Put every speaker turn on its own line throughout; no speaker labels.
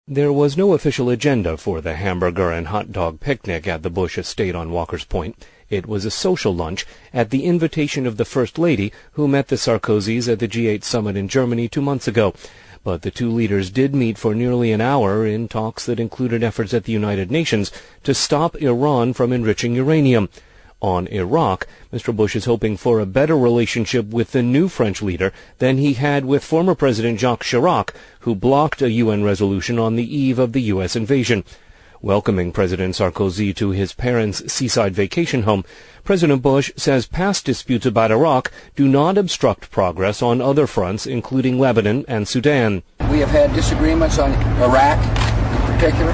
There was no official agenda for the hamburger and hot dog picnic at the Bush estate on Walker's Point. It was a social lunch at the invitation of the First Lady, who met the Sarkozys at the G8 summit in Germany 2 months ago. But the two leaders did meet for nearly an hour in talks that included efforts at the United Nations to stop Iran from enriching uranium. On Iraq, Mr. Bush is hoping for a better relationship with the new French leader than he had with former President Jacques Chirac, who blocked a UN resolution on the eve of the U.S. invasion. Welcoming President Sarkozy to his parents' seaside vacation home, President Bush says past disputes about Iraq do not obstruct progress on other fronts, including Lebanon and Sudan.
We have had disagreements on Iraq in particular.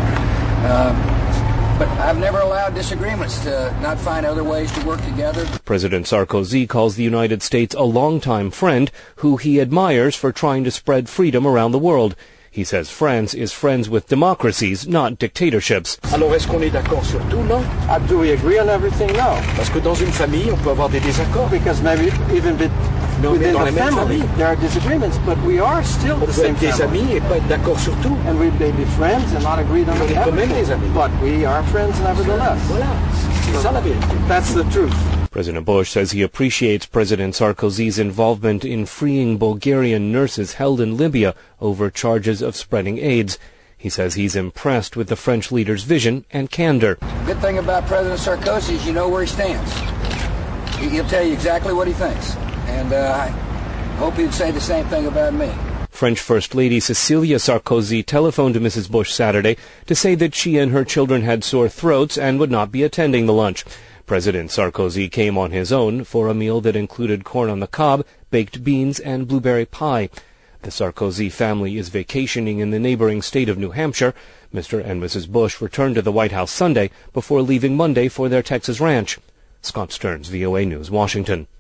But I've never allowed disagreements to not find other ways to work together.
President Sarkozy calls the United States a longtime friend who he admires for trying to spread freedom around the world. He says France is friends with democracies, not dictatorships.
Alors est-ce qu'on est d'accord sur tout, non?
Do we agree on everything? No.
Parce que dans une famille, on peut avoir des désaccords.
Because maybe even within the family, there are disagreements, but we are still the same family.
On peut être des amis et pas être d'accord sur tout.
And we may be friends and not agreed on everything, but we are friends nevertheless.
Voilà, c'est ça la vérité.
That's the truth.
President Bush says he appreciates President Sarkozy's involvement in freeing Bulgarian nurses held in Libya over charges of spreading AIDS. He says he's impressed with the French leader's vision and candor.
Good thing about President Sarkozy is you know where he stands. He'll tell you exactly what he thinks. And I hope he'd say the same thing about me.
French First Lady Cecilia Sarkozy telephoned to Mrs. Bush Saturday to say that she and her children had sore throats and would not be attending the lunch. President Sarkozy came on his own for a meal that included corn on the cob, baked beans, and blueberry pie. The Sarkozy family is vacationing in the neighboring state of New Hampshire. Mr. and Mrs. Bush returned to the White House Sunday before leaving Monday for their Texas ranch. Scott Stearns, VOA News, Washington.